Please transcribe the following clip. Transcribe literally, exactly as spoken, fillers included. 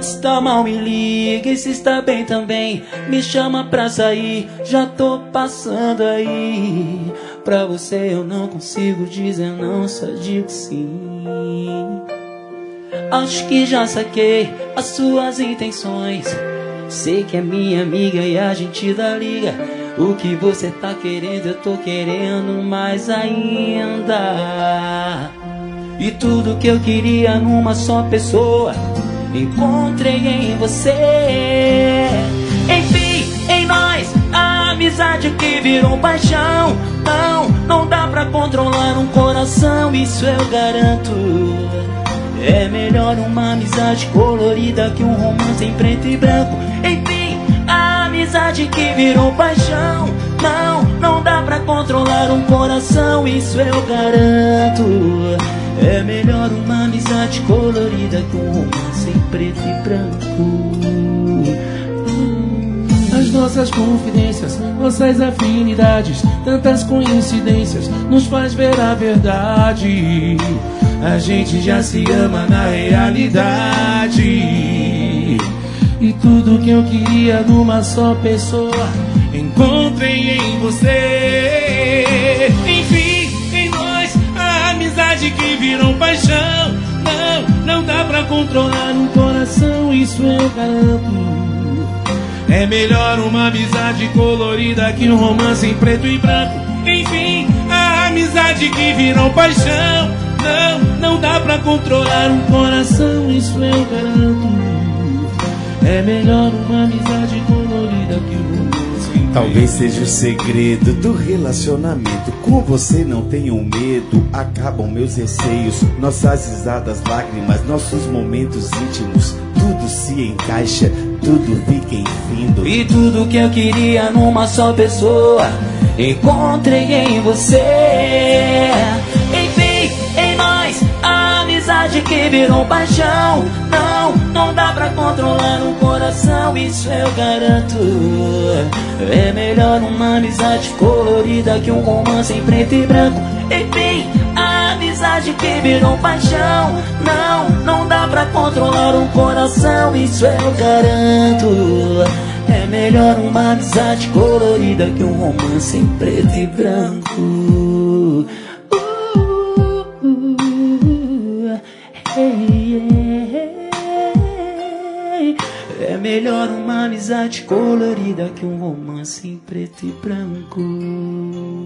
está mal me liga, e se está bem também me chama pra sair. Já tô passando aí. Pra você eu não consigo dizer não, só digo sim. Acho que já saquei as suas intenções. Sei que é minha amiga e a gente dá liga. O que você tá querendo eu tô querendo mais ainda. E tudo que eu queria numa só pessoa encontrei em você. Enfim, em nós, a amizade que virou paixão. Não, não dá pra controlar um coração, isso eu garanto. É melhor uma amizade colorida que um romance em preto e branco. Enfim, a amizade que virou paixão. Não, não dá pra controlar um coração, isso eu garanto. É melhor uma amizade colorida que um romance em preto e branco. As nossas confidências, nossas afinidades, tantas coincidências nos faz ver a verdade. A gente já se ama na realidade. E tudo que eu queria numa só pessoa encontrei em você. Enfim, em nós, a amizade que virou paixão. Não, não dá pra controlar um coração, isso eu garanto. É melhor uma amizade colorida que um romance em preto e branco. Enfim, a amizade que virou paixão. Não, não dá pra controlar um coração, isso eu garanto. É melhor uma amizade colorida que um romance em preto. Talvez seja o segredo do relacionamento. Com você não tenho medo, acabam meus receios. Nossas risadas, lágrimas, nossos momentos íntimos. Tudo se encaixa, tudo fica infindo. E tudo que eu queria numa só pessoa encontrei em você. Enfim, em nós, a amizade que virou paixão. Não, não dá pra controlar um coração, isso eu garanto. É melhor uma amizade colorida que um romance em preto e branco. Enfim, a amizade que virou paixão. Não, não dá pra controlar um coração, isso eu garanto. É melhor uma amizade colorida que um romance em preto e branco. uh, uh, uh, hey, hey. É melhor uma amizade colorida que um romance em preto e branco.